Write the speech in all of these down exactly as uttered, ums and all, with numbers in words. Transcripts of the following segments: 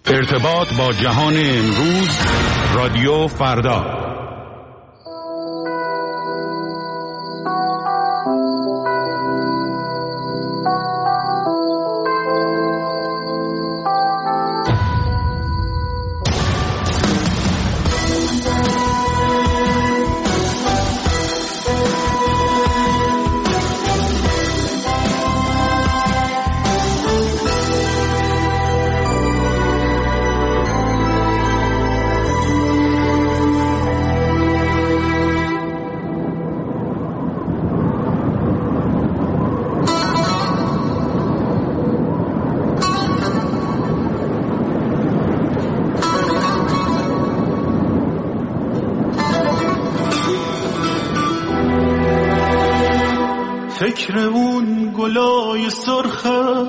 ارتباط با جهان امروز، رادیو فردا. فکر اون گلای سرخه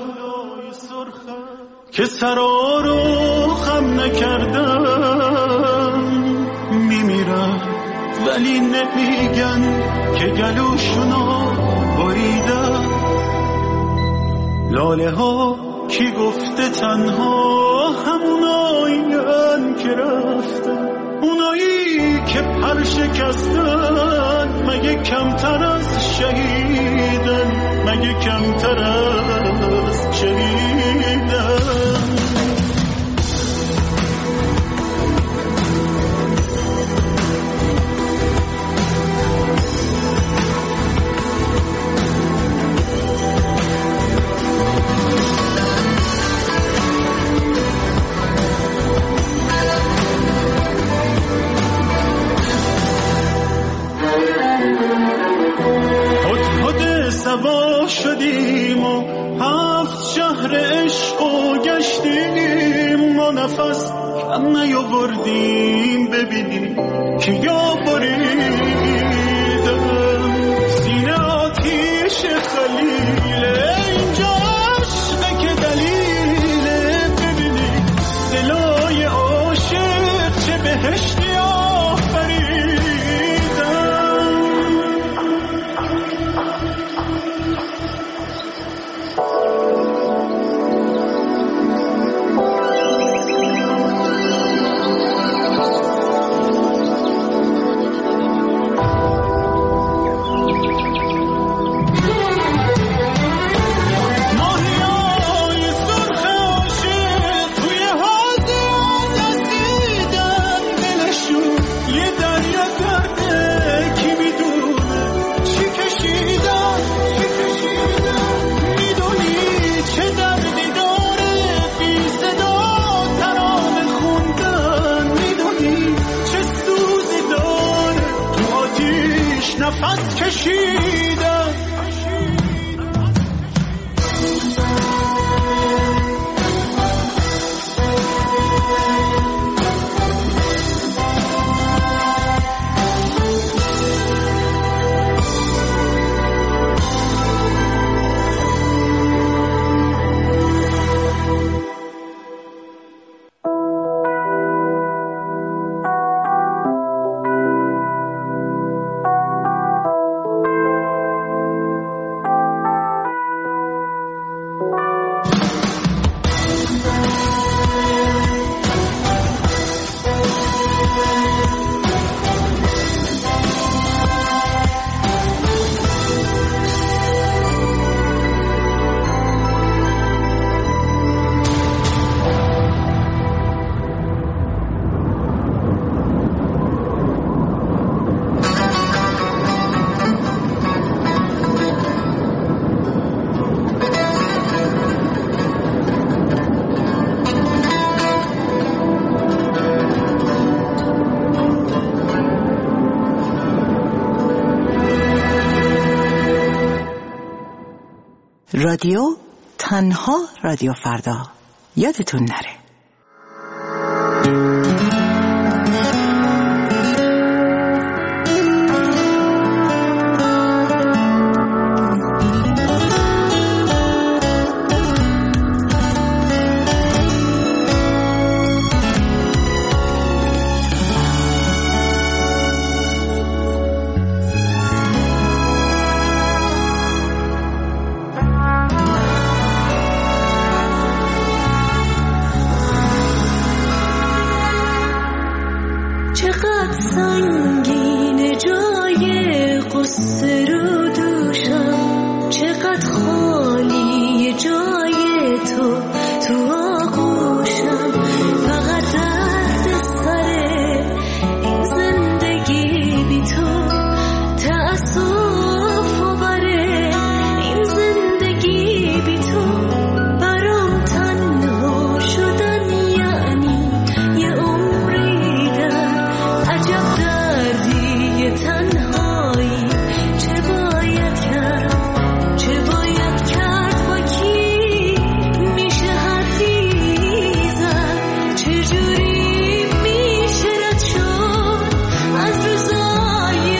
که سرا رو خم نکردن میمیرن، ولی نمیگن که گلوشونو بریدن. لاله ها کی گفته تنها همونایین که رفتن، اونایی که پر شکستن مگه کمتر از شهیدن، مگه کمتر از شهیدن. سوا شدیم و هفت شهر عشق و گشتیم، ما نفس کم نیاوردیم ببینیم که یا بریدم. سینه آتیش خلیله، اینجا عشقه که دلیله، ببینیم دلای عاشق چه بهشتی آفریدن. نفس کشیدم رادیو تنها رادیو فردا، یادتون نره. سنگین جای قصه رو دوشم، چقدر خالی جای تو تو آغوشم. فقط درد سر این زندگی بی تو، تأسف و بره این زندگی بی تو. برام تنها شدن یعنی یه عمری در عجب دردی تنهایی. چه باید کرد چه باید کرد با کی میشه حدی زد؟ چجوری میشه رد شد از روزای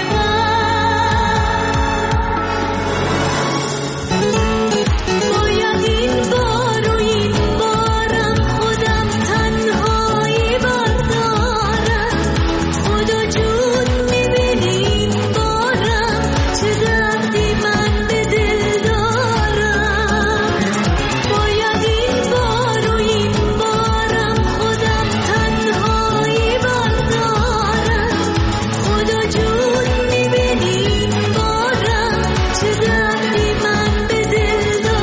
باید این بار و این بارم خودم تنهایی بردارم. خدا جون میبینی این بارم چه دردی من به دل دارم. باید این بار و این بارم خودم تنهایی بردارم. خدا جون میبینی این بارم چه دردی من به دل دارم.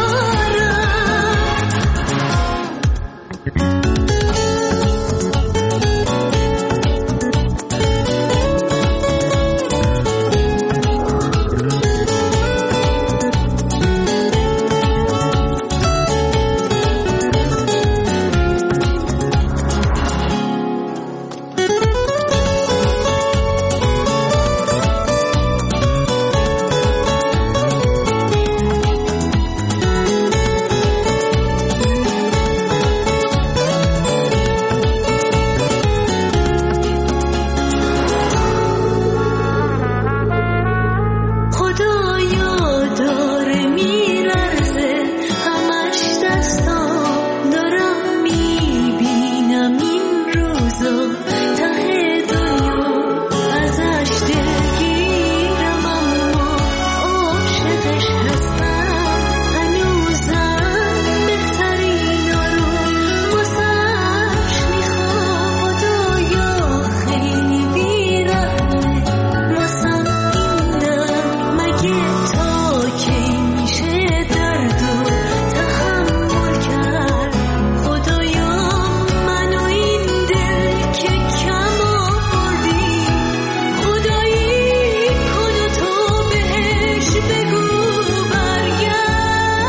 خدایا داره میلرزه همش دستام، دارم میبینم این روزا ته دنیا ازش دلگیرم، اما عاشقش هستم هنوزم بهترینا رو واسش میخوام. خدایا خیلی بیرحمه واسم این درد، مگه تا کی میشه درد و تحمل کرد؟ خدایا منو این دل که کم آوردی خدایی کن و تو بهش بگو برگرد.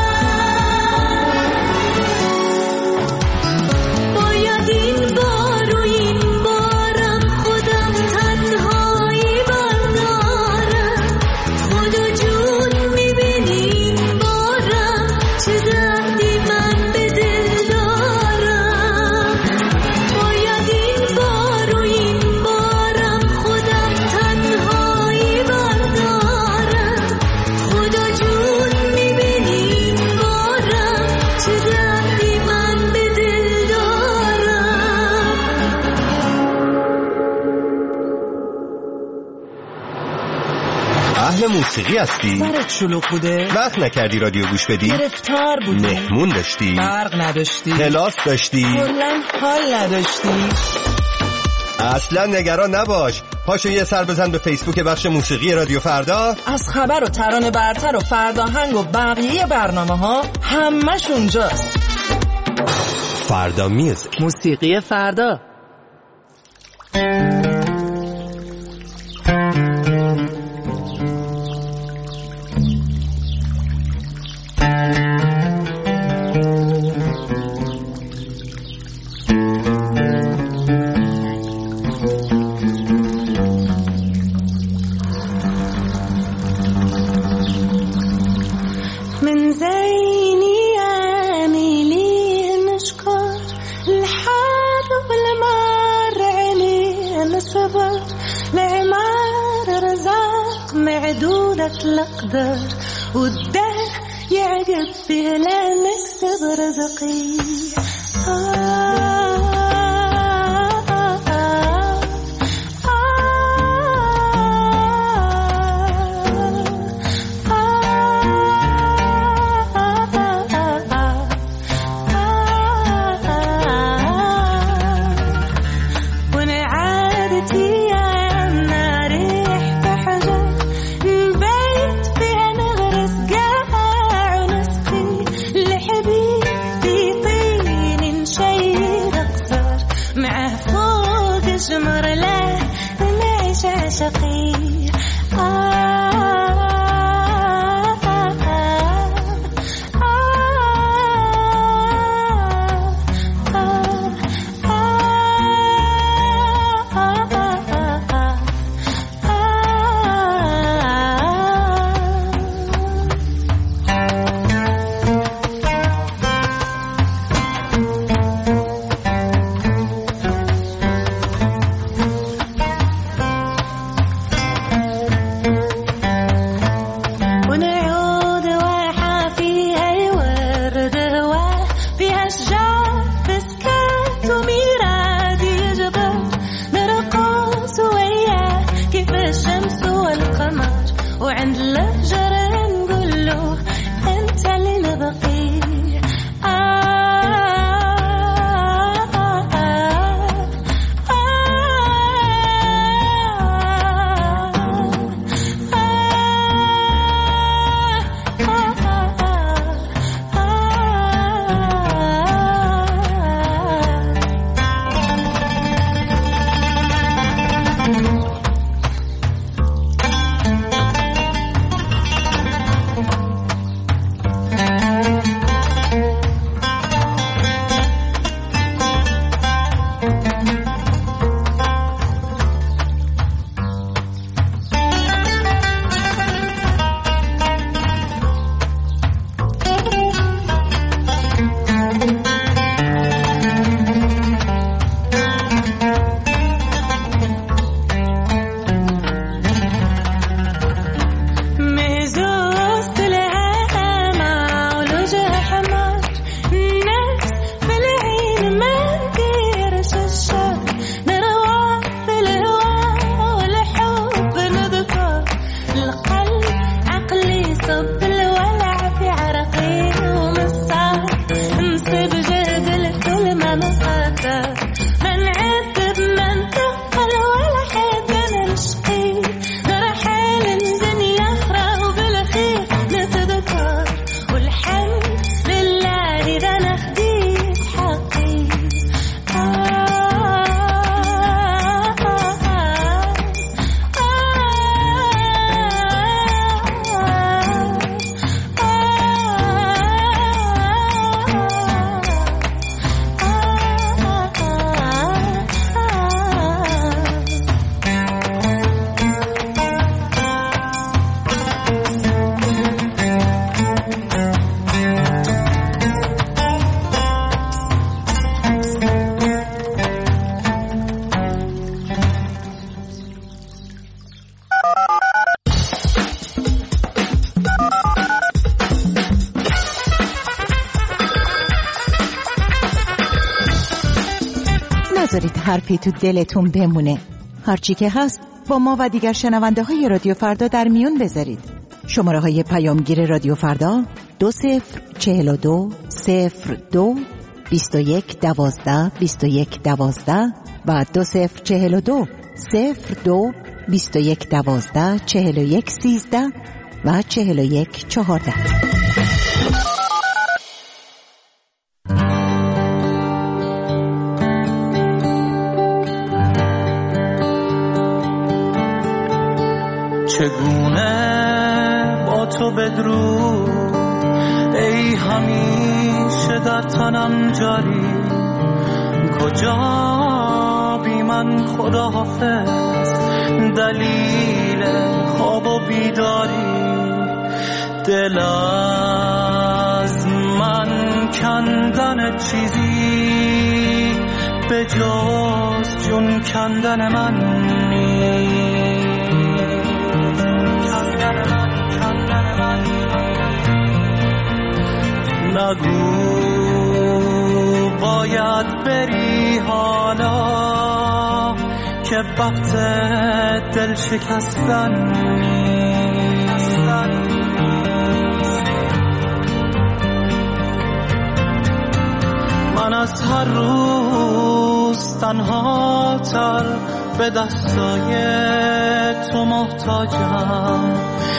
باید این بار و این بارم خودم تنهایی بردارم. خدا جون میبینی این بارم چه دردی من به دل دارم. باید این بار و این بارم خودم تنهایی بردارم. خدا جون میبینی این بارم چه دردی من به دل دارم. اهل موسیقی هستی؟ سرت شلوغ بوده؟ وقت نکردی رادیو گوش بدی؟ گرفتار بودی؟ مهمون داشتی؟ برق نداشتی؟ کلاس داشتی؟ کلاً حال نداشتی؟ اصلا نگران نباش، پاشو یه سر بزن به فیسبوک بخش موسیقی رادیو فردا. از خبر و ترانه برتر و فرداهنگ و بقیه برنامه ها همش اونجاست. فردا میوزیک، موسیقی فردا. من زيني أميلي نشكر الحار والمار علي صبر لعمار رزاق معدودة الأقدار والدهر يعقب فيه لا نكسب رزقي. آه وانا عادتي ولا مقدر منعذب منتقل ولا حد نشقي نرحل الدنيا أخرى وبالأخير نتذكر والحمد لله إذا نخدي حقي نذارید حرفی تو دلتون بمونه. هرچی که هست با ما و دیگر شنونده های رادیو فردا در میون بذارید. شماره های پیامگیر رادیو فردا دو صفر چهل و دو صفر دو بیست و یک دوازده بیست و یک دوازده و دو صفر چهل و دو صفر دو بیست و یک دوازده چهل و یک سیزده و چهل و یک چهارده. چگونه با تو بدرود ای همیشه در تنم جاری کجا بی من خدا حافظ دلیل خواب و بیداری دل از من کندن چیزی به جز جون کندن من نیست نگو باید بری حالا که وقت دل شکستن نیست من از هر روز تنها تر به دستای تو محتاجم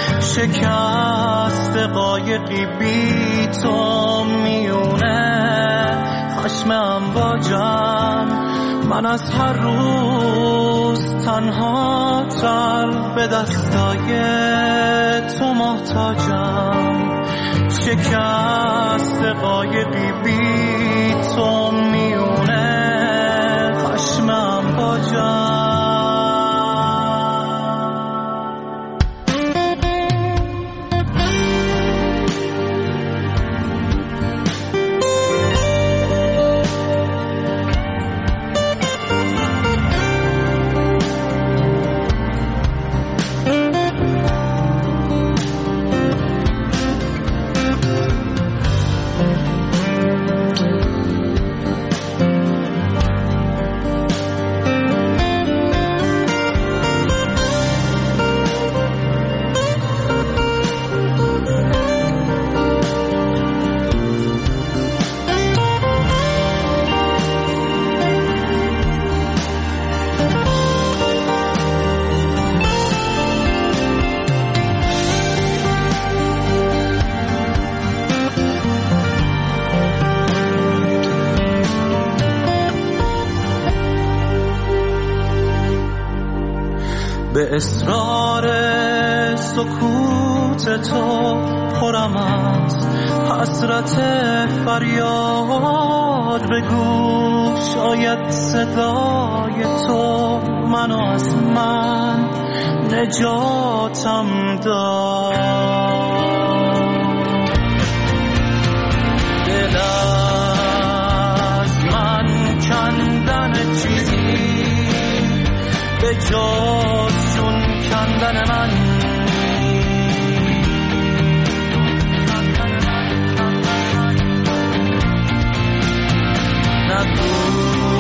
شکست قایقی بی تو میونه خشم امواجم من از هر روز تنها تر به دستای تو محتاجم شکست قایقی بی تو میونه خشم امواجم به اصرار سکوت تو پرم از حسرت فریاد بگو شاید صدای تو منو از من نجاتم داد دل از من کندن چیزی به جز چون کندن من نگو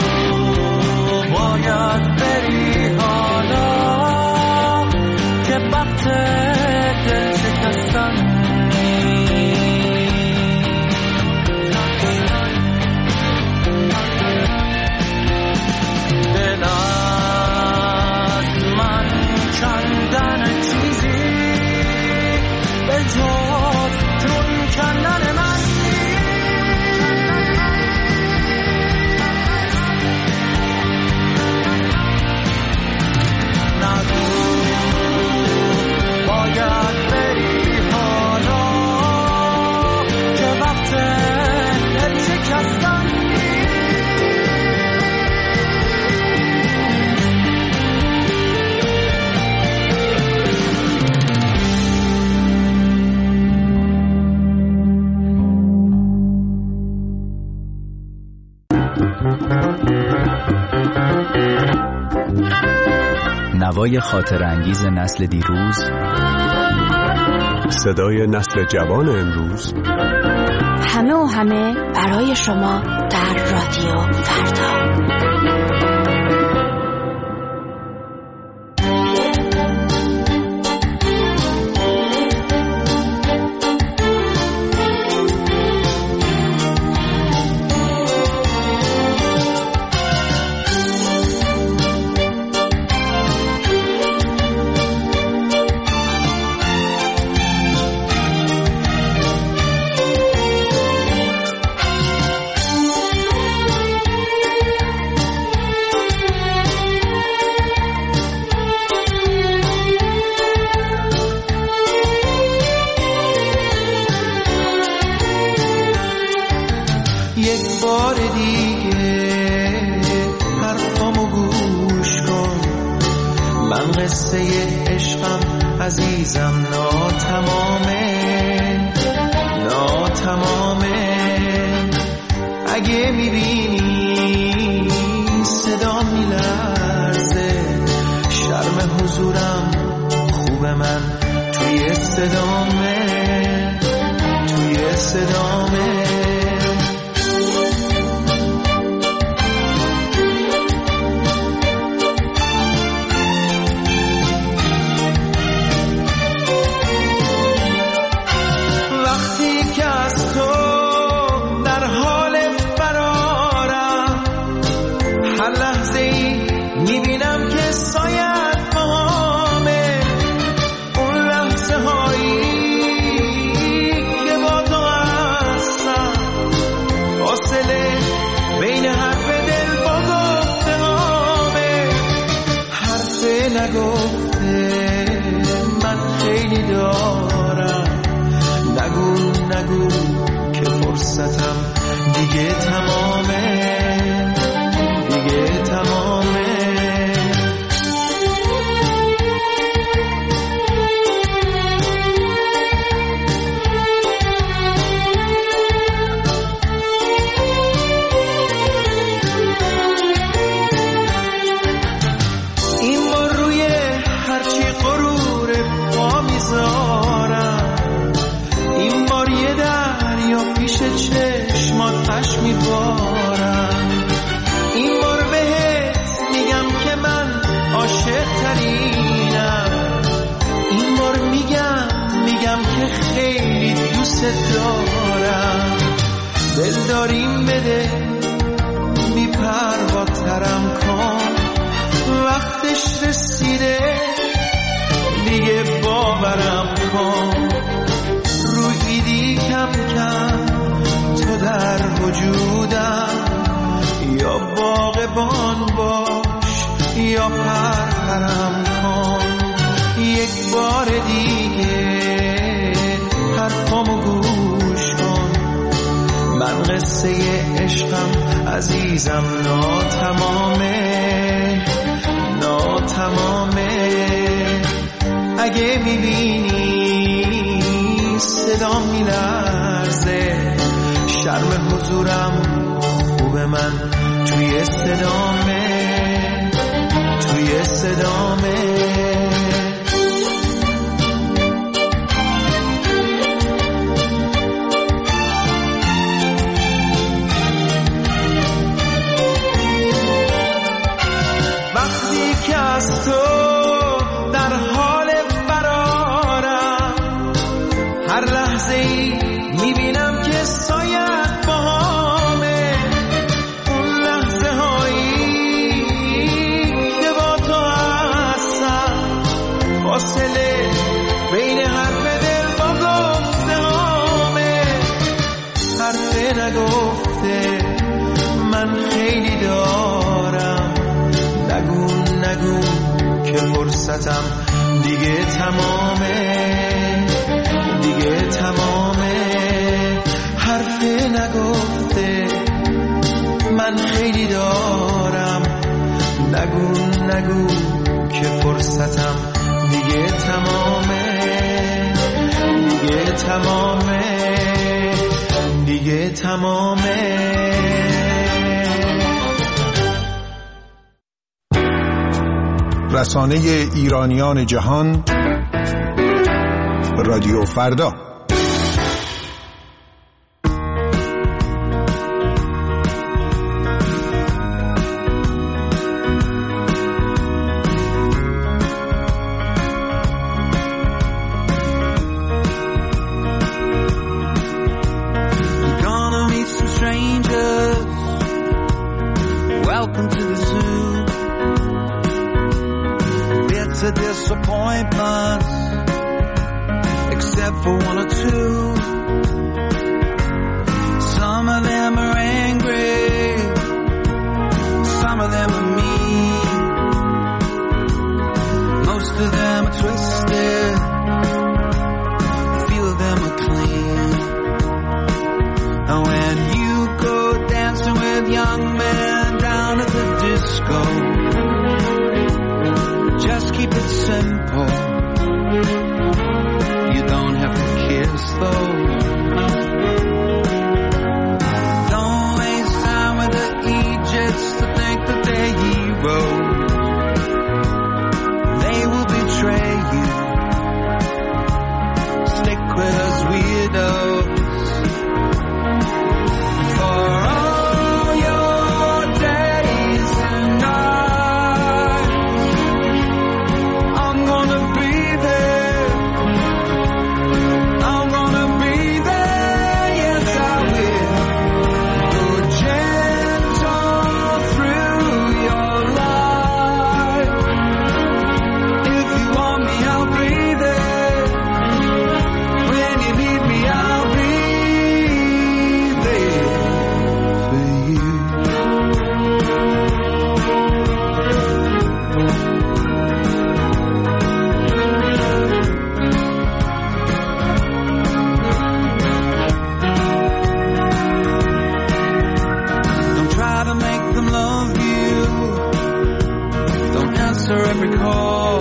باید بری حالا که وقت دل شکستن نوای خاطر انگیز نسل دیروز، صدای نسل جوان امروز، همه و همه برای شما در رادیو فردا. عزیزم ناتمامه ناتمامه اگه میبینی صدا میلرزه شرم حضورم خوبه من توی صدامه توی صدامه دیگه تمامه دیگه تمامه این بار روی هرچی غرور پا میذارم این بار یه دریا پیش چشمات پش میبارم این بار بهت میگم که من عاشق ترینم این بار میگم میگم که خیلی دوست دارم دل داریم بده بی پرواترم کن وقتش رسیده دیگه باورم کن رویدی کم کم تو در وجودم یا باغبان باش یا پرپرم کن یک بار دیگه حرفامو گوش کن من قصه عشقم عزیزم ناتمامه ناتمامه اگه میبینی صدا میلرزه شرم حضورم خوبه من توی صدامه توی صدامه وقتی که از تو در حال فرارم هر لحظه ای میبینم که سایت باهامه اون لحظه هایی که با تو هستم فاصله بین حرف دل با گفته هامه حرف نگفته من خیلی دارم نگو نگو که فرصتم دیگه تمامه دیگه تمامه حرف نگفته من خیلی دارم نگو نگو که فرصتم دیگه تمامه دیگه تمامه دیگه تمامه رسانه ایرانیان جهان، رادیو فردا. Every call